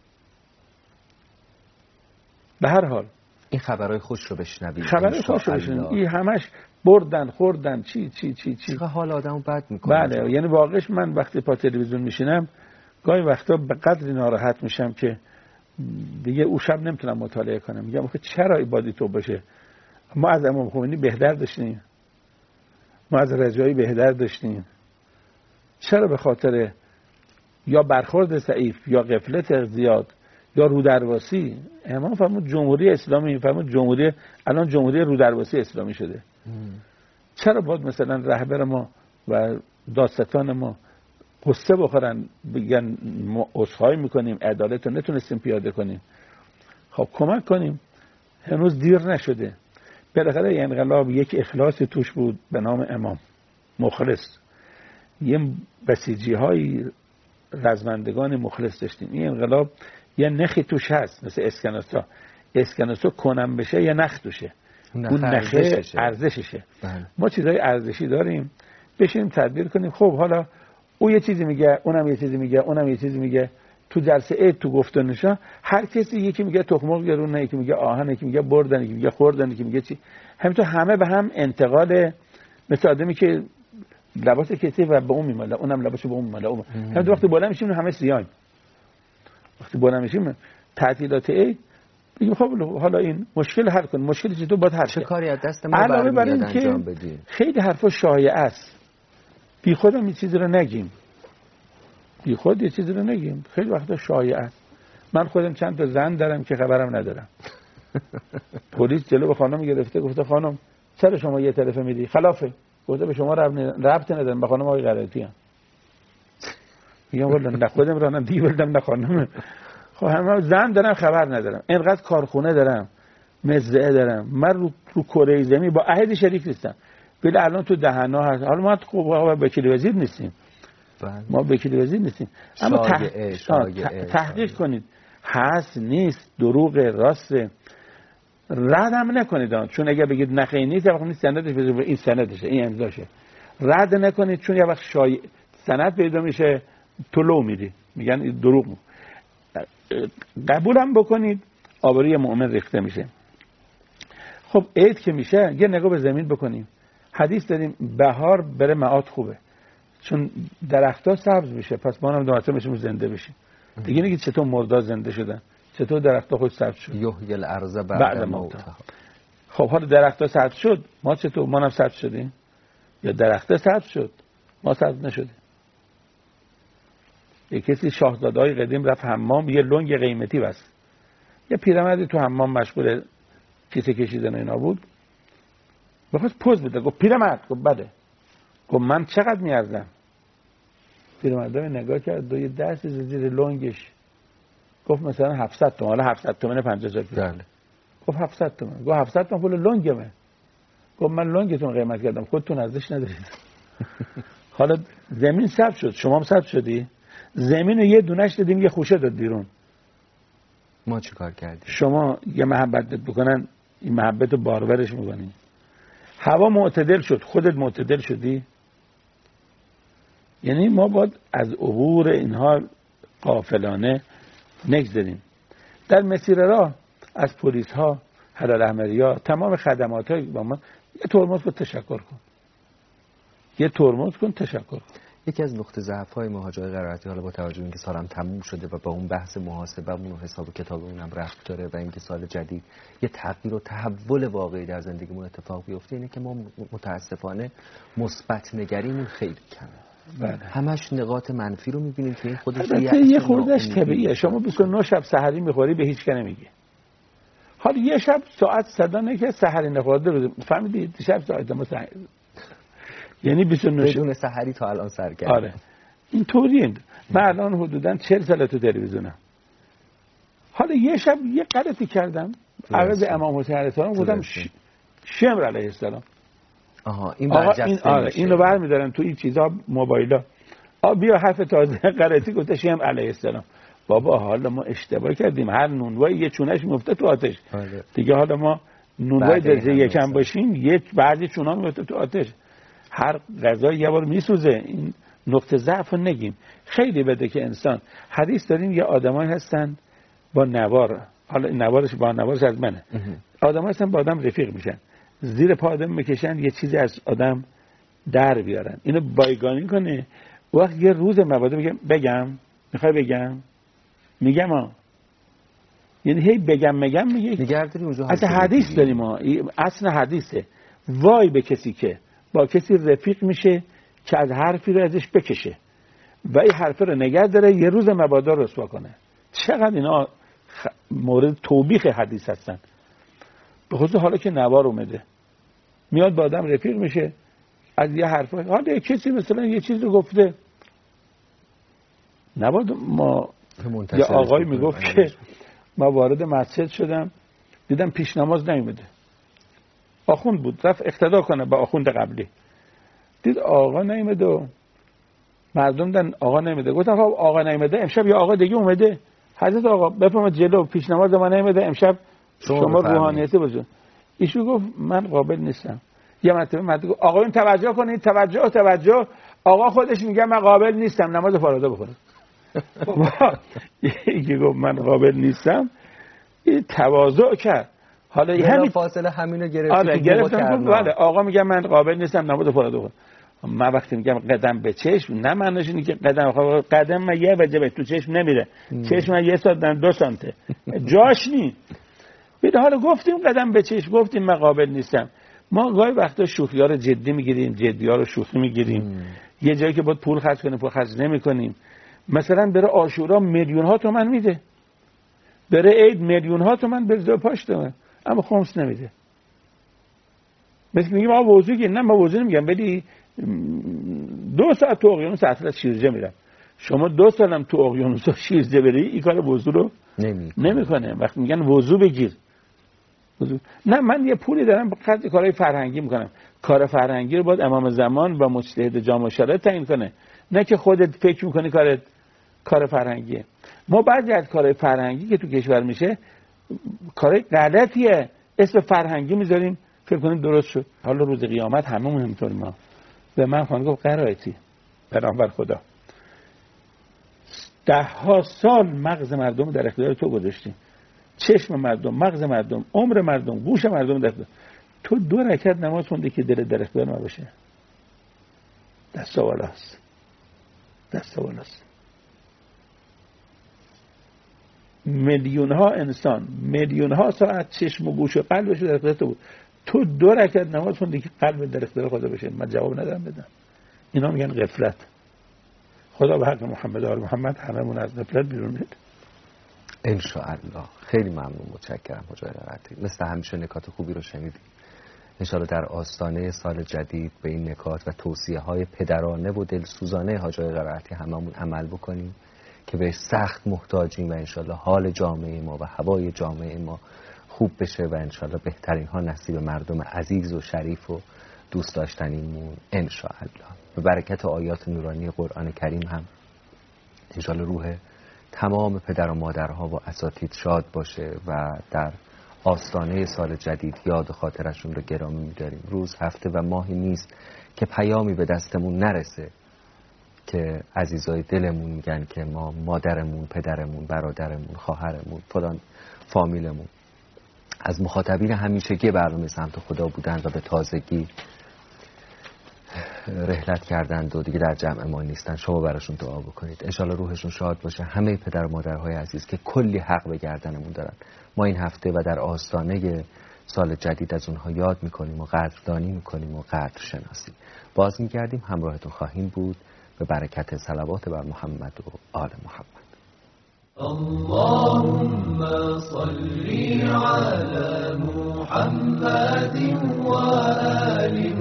به هر حال این خبرهای خوش رو بشنوید. خبرهای خوش رو بشنوید. این همش بردن خوردن چی چقدر حال آدمو بد میکنه. بله، یعنی واقعش من وقتی پا تلویزیون میشینم گاهی وقتا به قدری ناراحت میشم که دیگه او شب نمیتونم مطالعه کنم. میگم آخه چرا عبادی تو باشه؟ ما از امام خمینی بهتر داشتیم، ما از رجایی بهتر داشتیم، چرا به خاطر یا برخورد ضعیف یا غفلت زیاد یا رودرواسی امام فرمود جمهوری اسلامی، فرمود جمهوری الان جمهوری رودرواسی اسلامی شده. چرا باید مثلا رهبر ما و دادستان ما قصه بخورن بگن ما عذرخواهی میکنیم عدالت رو نتونستیم پیاده کنیم؟ خب کمک کنیم، هنوز دیر نشده. بالاخره این انقلاب یک اخلاصی توش بود به نام امام مخلص، یه بسیجی های رزمندگان مخلص داشتیم. این انقلاب یه نخی توش هست مثل اسکناسا کنم بشه یه نخ توشه، اون نخه ارزششه. ما چیزای ارزشی داریم، بشینیم تدبیر کنیم. خب حالا او یه چیزی میگه، اونم یه چیزی میگه، اونم یه چیزی میگه. تو جلسه عید تو گفتنشا هر کسی یکی میگه تخم‌مرغ گرونه، یکی میگه آهن، یکی میگه بردن، یکی میگه خوردن، یکی میگه چی. همینطور همه به هم انتقال، مثل آدمی که لباس کسی و به اون میماله، اونم لباسو به اون میماله. همین وقتی بالا میشیم همه سیاهیم. وقتی بالا میشیم تعطیلات عید بگیم خب حالا این مشکل حل کن. مشکلی چطور باید حل چه کاری از دست ما برمیاد انجام بدیم؟ خیلی حرفا شایعه است. بی خودم این چیزی رو نگیم، بی خود یه چیزی رو نگیم. خیلی وقتا شایعه است. من خودم چند تا زن دارم که خبرم ندارم. پلیس جلو به خانم گرفته، گفته خانم چرا شما یه طرفه میدی؟ خلافه. گفته به شما ربط ندارم، به خانم آقای غلطی ام. میگم والا نه خودم رانم دیگه بردم نه خانم. خب همه زن دارم خبر ندارم، اینقدر کارخونه دارم، مزرعه دارم، من رو کره زمین با عهد شریک نیستم. ولی الان تو دهنا هست. حالا ما خوب وکیل وزیر نیستیم، ما وکیل وزیر نیستیم، اما تحقیق کنید هست نیست، دروغ راست، رد هم نکنید. چون اگه بگید نخیر نیست یه وقت نیست سندش بذارید این سندشه این امضاشه، رد نکنید. چون یه وقت سند پیدا میشه طلو میری میگن این دروغ. قبول هم بکنید آبروی مؤمن ریخته میشه. خب عید که میشه یه نگاه به زمین بکنیم. حدیث داریم بهار بره معاد خوبه، چون درخت‌ها سبز میشه، پس ما هم دعاته میشیم زنده بشیم. دیگه نگید چطور مردا زنده شدن، چطور درخت‌ها خود سبز شد. یحیی الارض بعد موتها. خب حالا درخت‌ها سبز شد، ما چطور؟ ما هم سبز شدیم؟ یا درخت‌ها سبز شد ما سبز نشدیم؟ یک کسی شاهزاده‌های قدیم رفت حمام، یه لنگ قیمتی بس، یه پیرمردی تو حمام مشغول کیسه کشیدن اینا بود، بخواست پوز بده، گفت پیرمرد، گفت بده، گفت من چقدر میارزم؟ پیرمرده نگاه کرد و یه دست زیر لنگش گفت مثلا 700 تومن. حالا 700 تومن 50 هزار. بله. گفت 700 تومن. گفت 700 تومن پول لنگمه. گفت من لنگتون قیمت کردم، خودتون ارزش ندارید. حالا زمین ثبت شد، شما هم ثبت شدی. زمین رو یه دونش دادیم، یه خوشه داد بیرون. ما چی کار کردیم؟ شما یه محبت بکنن، این محبت رو بارورش میکنی. هوا معتدل شد، خودت معتدل شدی. یعنی ما باید از عبور اینها غافلانه نگذریم. در مسیر راه از پلیس ها، هلال احمری ها، تمام خدمات های با ما یه ترمز کن تشکر کن. یه ترمز کن تشکر کن. یکی از نقطه ضعف های ما حاج آقای قرائتی، حالا با توجه به اینکه سالم تموم شده و با اون بحث محاسبه‌مون و حساب کتابمون هم رفت داره و اینکه سال جدید یه تغییر و تحول واقعی در زندگیمون اتفاق بیفته، اینه که ما متاسفانه مثبت نگریمون خیلی کمه. بله. همش نقاط منفی رو می‌بینیم که این خودش یه خوردش طبیعیه. شما 29 شب سحری می‌خوری به هیچ کی نمیگی. حالا یه شب ساعت صدا نکرد سحری نخورده بود، فهمیدید شب ساعت ما سحری، یعنی 29 بدون سحری تا الان سر کرد. آره این طوریه. من الان حدوداً 40 سال تو تلویزیونم. حالا یه شب یه غلطی کردم عوض امام حسین علیه السلام گفتم شمر علیه السلام. این برجسته اینو برمی‌دارن تو این چیزا موبایلا. بیا حرف تازه غلطی گفته شمر علیه السلام. بابا حالا ما اشتباه کردیم، هر نونوایی یه چونش میفته تو آتش. دیگه حالا ما نونوای درجه یکم باشیم یک بعضی چونا میفته تو آتش. هر غذا یه بار میسوزه. این نقطه ضعف رو نگیم. خیلی بده که انسان، حدیث داریم یه آدمایی هستن با نوار، حالا نوارش با نوارش از منه، آدمایی هستن با آدم رفیق میشن، زیر پا آدم میکشن یه چیزی از آدم در بیارن، اینو بایگانی کنه. وقت یه روز مبادا بگم میخوای بگم میگم یعنی هی بگم میگه. از حدیث داریم اصل حدیثه. وای به کسی که با کسی رفیق میشه که از حرفی رو ازش بکشه و این حرف رو نگه داره یه روز مبادا رسوا کنه. چقدر اینا مورد توبیخ حدیث هستن. به خصوص حالا که نوار اومده میاد با آدم رفیق میشه از یه حرف، حالا کسی مثلا یه چیز رو گفته نباید ما. یه آقای میگفت که ما وارد مسجد شدم دیدم پیش نماز نیومده، آخوند بود رفت اقتدا کنه با آخوند قبلی، دید آقا نیومده و مردم دن آقا نیومده. گفتم خب آقا نیومده امشب یا آقا دیگه اومده. حضرت آقا بفرمایید جلو، پیش نماز ما نیومده امشب شما روحانیتی بزن. ایشون گفت من قابل نیستم. یه مرتبه گفت آقایون توجه کنید، توجه. آقا خودش میگه من قابل نیستم نماز فرادا بخونم. یکی گفت من قابل نیستم، این تواضع کرد. حالا همین فاصله همینو گرفتم. بله آقا میگه من قابل نیستم نماز فرادا بخونم. من وقتی میگم قدم به چشم، نه معنیش اینه که قدم من یه وجبه تو چشم نمیره. چشم من 1 سانت 2 سانته جاش نی. بده حالا گفتیم قدم به چشم، گفتیم من قابل نیستم. ما گاهی وقتا شوخی‌ها رو جدی میگیریم، جدی‌ها رو شوخی میگیریم. یه جایی که باید پول خرج کنیم پول خرج نمی‌کنیم. مثلا بره عاشورا میلیون ها تومان میده، بره عید میلیون ها تومان بریزه پاش تومن، اما خمس نمیده. مثل میگیم ما وضو گیریم، نه ما وضو نمیگم، ولی 2 ساعت تو اقیانوس اصلا شیرجه میرم. شما 2 سالم تو اقیانوس شیرجه بری این کار وضو رو نمیکنه. وقتی میگن وضو بگیر، نه من یه پولی دارم خرج کارهای فرهنگی میکنم. کار فرهنگی رو باید امام زمان و مجتهد جامع شرایط تعیین کنه، نه که خودت فکر میکنی کار فرهنگیه. ما بعضی از کارهای فرهنگی که تو کشور میشه کارهای غلطیه، اسم فرهنگی میذاریم فکر کنیم درست شد. حالا روز قیامت هممون همینطوری. ما به من خواهند گفت قرائتی پیامبر خدا 10 سال مغز مردم در اختیار تو گذاشتیم، چشم مردم، مغز مردم، عمر مردم، گوش مردم در اختیار تو. 2 رکعت نماز خونده که دل در اختیار ما باشه. دست والاست. میلیون ها انسان، میلیون ها ساعت چشم و گوش و قلبش در اختیار تو بود. تو 2 رکعت نماز خوندی که قلب در اختیار خدا بشه. من جواب ندارم بدم. اینا میگن غفلت. خدا به حق محمد و آل محمد هممون از غفلت بیرون بده ان شاء الله. خیلی ممنون، متشکرم حاج آقای قرائتی. مثل همیشه نکات خوبی رو شنیدیم. انشاءالله در آستانه سال جدید به این نکات و توصیه های پدرانه و دلسوزانه حاج آقای قرائتی هممون عمل بکنیم که به سخت محتاجیم و انشاءالله حال جامعه ما و هوای جامعه ما خوب بشه و انشاءالله بهترین ها نصیب مردم عزیز و شریف و دوست داشتنیمون انشاءالله. به برکت آیات نورانی قرآن کریم هم انشاءالله روح تمام پدر و مادرها و اساتید شاد باشه و در آستانه سال جدید یاد خاطرشون رو گرامی می‌داریم. روز، هفته و ماهی نیست که پیامی به دستمون نرسه که عزیزای دلمون میگن که ما مادرمون، پدرمون، برادرمون، خواهرمون، فلان فامیلمون از مخاطبین همیشگی برنامه سمت خدا بودند و به تازگی رحلت کردند و دیگه در جمع ما نیستن. شما براشون دعا بکنید انشالله روحشون شاد باشه. همه پدر و مادرهای عزیز که کلی حق به گردنمون دارن، ما این هفته و در آستانه سال جدید از اونها یاد میکنیم و قدردانی میکنیم و قدر شناسی. باز میگردیم، همراهتون خواهیم بود به برکت صلوات بر محمد و آل محمد. اللهم صل على محمد وآل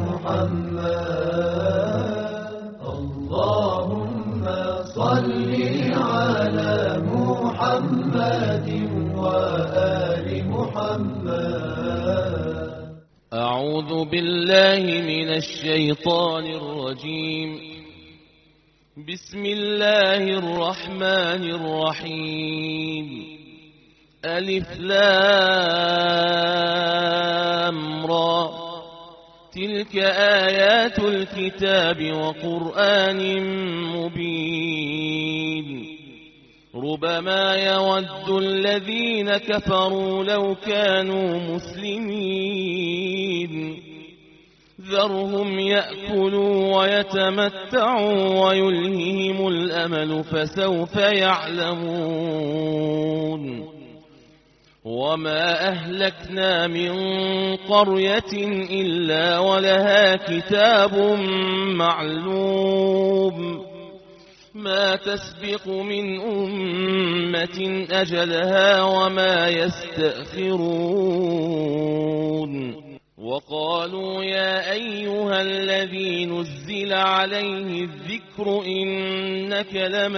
محمد. اللهم صل على محمد وآل محمد. أعوذ بالله من الشيطان الرجيم. بسم الله الرحمن الرحيم. ألف لام را. تلك آيات الكتاب وقرآن مبين. ربما يود الذين كفروا لو كانوا مسلمين. ذرهم يأكلوا ويتمتعوا ويلههم الأمل فسوف يعلمون. وما أهلكنا من قرية إلا ولها كتاب معلوم. ما تسبق من أمة أجلها وما يستأخرون. وقالوا يا أيها الذي نزل عليه الذكر إنك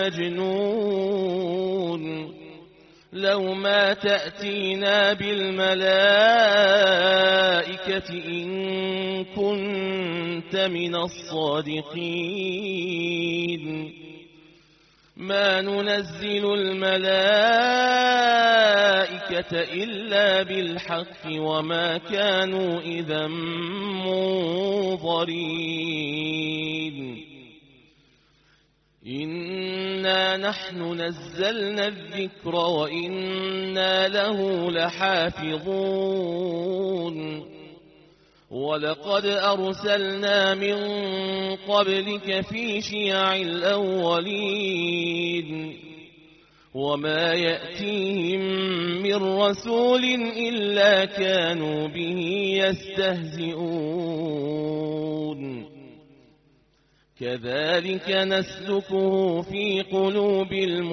لمجنون. لو ما تأتينا بالملائكة إن كنت من الصادقين. ما ننزل الملائكة إلا بالحق وما كانوا إذا منظرين. إنا نحن نزلنا الذكر وإنا له لحافظون. ولقد أرسلنا من قبلك في شيع الأولين. وما يأتيهم من رسول إلا كانوا به يستهزئون. كذلك نسلكه في قلوب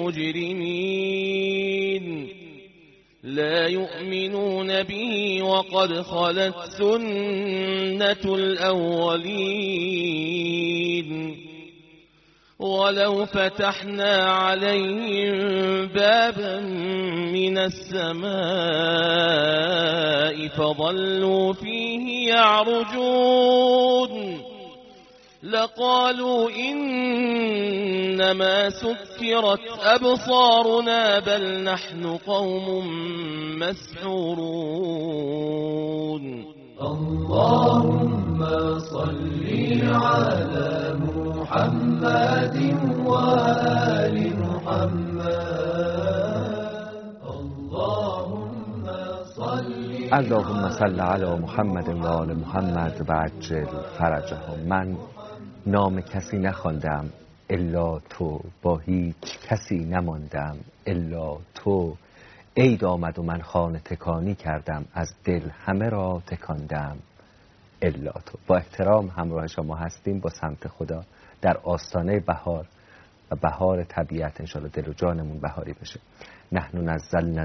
المجرمين. لا يؤمنون به وقد خلت سنة الأولين. ولو فتحنا عليهم بابا من السماء فظلوا فيه يعرجون لقالوا إنما سكرت أبصارنا بل نحن قوم مسحورون. اللهم صل على محمد وآل محمد. اللهم صل علی محمد و آل محمد و عجل فرجهم. من نام کسی نخواندم الا تو، با هیچ کسی نماندم الا تو. عید آمد و من خانه تکانی کردم، از دل همه را تکاندم الا تو. با احترام همراه شما هستیم با سمت خدا در آستانه بهار و بهار طبیعت. انشاءالله دل و جانمون بهاری بشه. نحن نزلنا الذکر و انا له لحافظون. اشاره قرآنی رو بفهمید.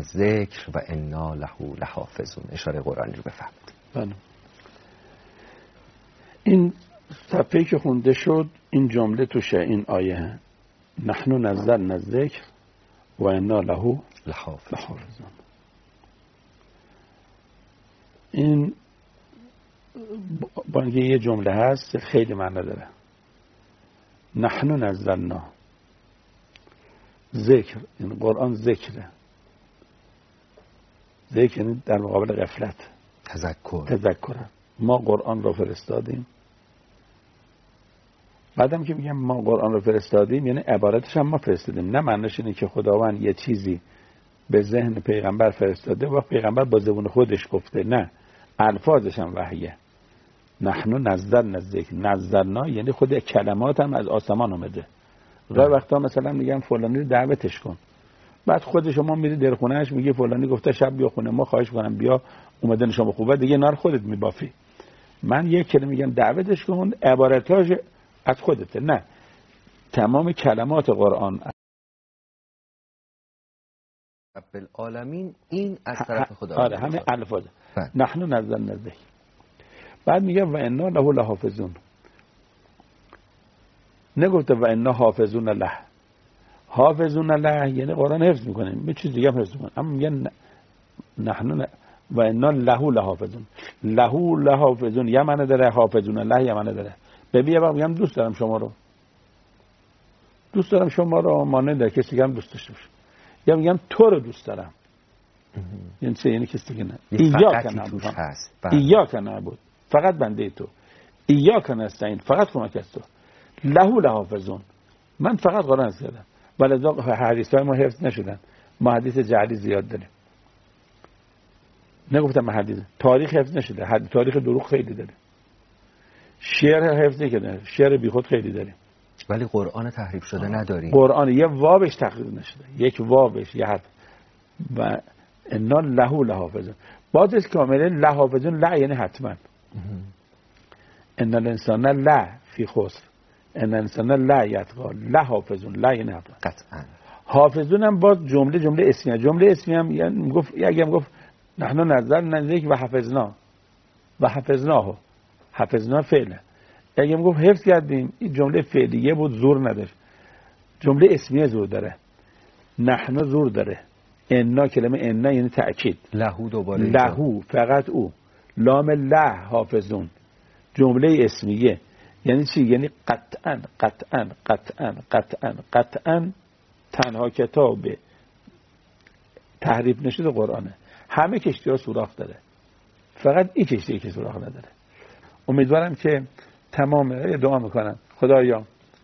این صفحه‌ای که خونده شد این جمله توشه، این آیه نحن نزلنا الذکر و انا له لحافظون. این با اینکه یه جمله هست خیلی معنی داره. نحن نزلنا ذکر، این قرآن ذکره. ذکر یعنی در مقابل غفلت، تذکر. ما قرآن رو فرستادیم. بعدم که میگم ما قرآن رو فرستادیم یعنی عبارتش هم ما فرستادیم، نه معنیش اینه که خداوند یه چیزی به ذهن پیغمبر فرستاده و پیغمبر با زبون خودش گفته، نه، الفاظش هم وحیه. نحن نزلنا الذکر، نزلنا یعنی خود کلمات هم از آسمان اومده. گاهی وقتا مثلا میگم فلانی رو دعوتش کن، بعد خود شما میری در خونهش میگی فلانی گفته شب بیا خونه ما، خواهش کنم بیا، اومدن شما خوبه، دیگه نار خودت میبافی. من یک کلمه میگم دعوتش کن، عبارتاش از خودته، نه، تمام کلمات قرآن رب العالمین این از طرف خدا. آره همه الفاظ. نحن نزلنا الذکر. بعد میگه و انا له لحافظون. نگفته و انا حافظون له. حافظون له یعنی قرآن حفظ میکنیم، یه چیز دیگه هم حفظ میکنیم. اما میگه نحن و انا له لحافظون. له لحافظون یه معنی داره، حافظون له یه معنی داره. ببین میگم دوست دارم شما رو، دوست دارم شما رو، مانند در کسی هم دوست داشته باشه. یا میگم تو رو دوست دارم، یعنی چه؟ یعنی کسی دیگه نه. ایاک نعبد، فقط بنده تو. ایاک نستعین، فقط کمک از تو. له لحافظون، من فقط قرآن حفظ کردم. ولذا حدیث‌های ما حفظ نشدن. ما حدیث جعلی زیاد داریم. نگفتم حدیث، تاریخ حفظ نشده، تاریخ دروغ خیلی داریم. شعر حفظ نکردن، شعر بیخود خیلی داریم. ولی قرآن تحریف شده نداریم. قرآن یه وابش تحریف نشده، یک وابش، یه حرف. و انا له لحافظون. بازش کاملا لحافظون، لا یعنی حتما. ان الانسان لا فی خسر، ان الانسان لا یتقی، لحافظون، لا یعنی حتما. قطعا. حافظون هم باز جمله اسمیه. جمله اسمی هم یعنی گفت، اگه هم گفت نحن نزلنا الذکر و حفظنا و حفظناه، حفظنا فعله. اگه هم گفت حفظ کردیم، این جمله فعلیه بود، زور نداره. جمله اسمیه زور داره. نحن زور داره. انا، کلمه انا یعنی تأکید. لهو دوباره، لهو فقط او. لام له حافظون، جمله اسمیه. یعنی چی؟ یعنی قطعا قطعا قطعا قطعا قطعا تنها کتاب تحریف نشده قرآنه. همه کشتی ها سوراخ داره، فقط این کشتی که سوراخ نداره. امیدوارم که تمام، دعا میکنم خدایا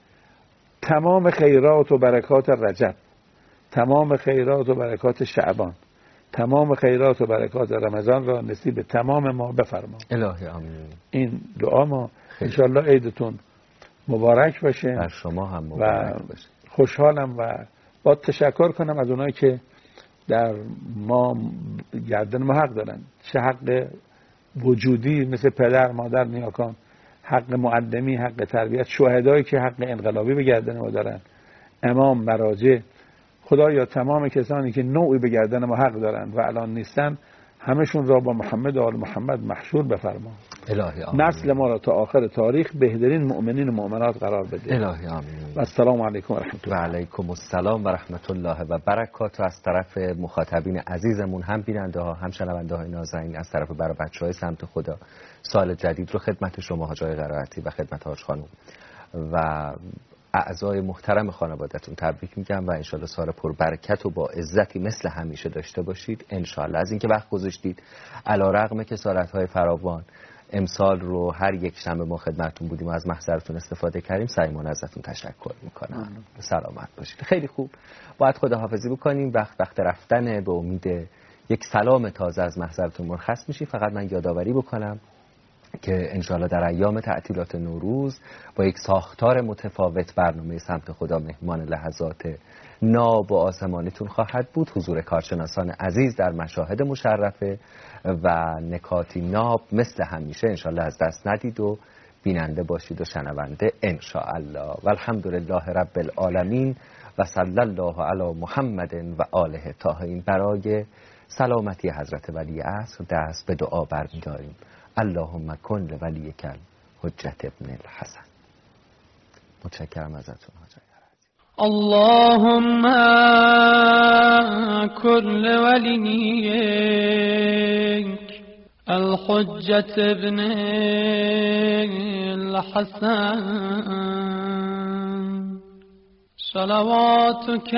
تمام خیرات و برکات رجب، تمام خیرات و برکات شعبان، تمام خیرات و برکات رمضان را نصیب تمام ما بفرما. الهی آمین. این دعا ما انشالله عیدتون مبارک باشه. بر شما هم مبارک باشه. خوشحالم و با تشکر کنم از اونایی که در ما گردن ما حق دارن، چه حق وجودی مثل پدر، مادر، نیاکان، حق معلمی، حق تربیت، شهدایی که حق انقلابی به گردن ما دارن، امام، مراجع. خدایا تمام کسانی که نوعی به گردن ما حق دارن و الان نیستن، همشون را با محمد و آل محمد محشور بفرما. الهی آمین. نسل ما را تا آخر تاریخ بهترین مؤمنین و مؤمنات قرار بده. الهی آمین. و السلام علیکم و رحمت الله. و علیکم السلام و رحمت الله و برکاته. از طرف مخاطبین عزیزمون، هم بیننده ها هم شنونده های نازنین، از طرف برای بچهای سمت خدا، سال جدید رو خدمت شما حاجای قرائتی و خدمت حاج خانم و اعضای محترم خانواده‌تون تبریک میگم و انشالله سال پربرکت و با عزتی مثل همیشه داشته باشید انشالله. از اینکه وقت گذاشتید علیرغم کسالت‌های فراوان، امسال رو هر یک شنبه ما خدمتتون بودیم و از محضرتون استفاده کردیم، صمیمانه ازتون تشکر میکنم. سلامت باشید. خیلی خوب، باید خداحافظی بکنیم. وقت رفتن، به امید یک سلام تازه از محضرتون مرخص میشیم. فقط من یادآوری بکنم که انشاءالله در ایام تعطیلات نوروز با یک ساختار متفاوت برنامه سمت خدا مهمان لحظات ناب و آسمانیتون خواهد بود. حضور کارشناسان عزیز در مشاهد مشرفه و نکاتی ناب مثل همیشه انشاءالله از دست ندید و بیننده باشید و شنونده انشاءالله. و الحمدلله رب العالمین و صلی الله علی محمد و آله طاهرین. برای سلامتی حضرت ولی عصر دست به دعا برمی‌داریم. اللهم کن لولیک حجت ابن الحسن. متشکرم ازتون حاج اللهم كل وليك الحجة ابن الحسن صلواتك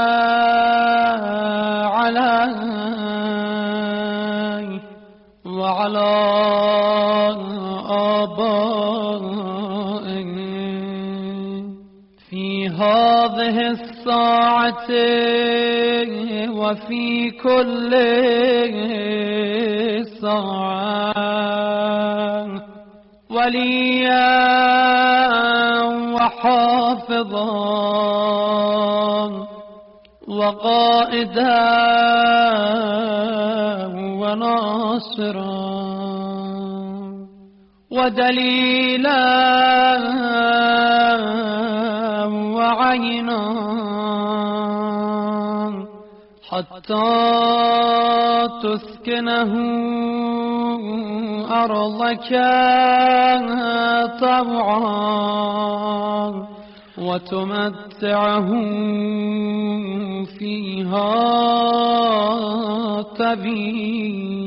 عليه وعلى آبائه في هذه الساعة وفي كل ساعة وليا وحافظا وقائدا وناصرا ودليلا وعينا حتى تسكنه أرضك طوعا وتمتعه فيها طويلا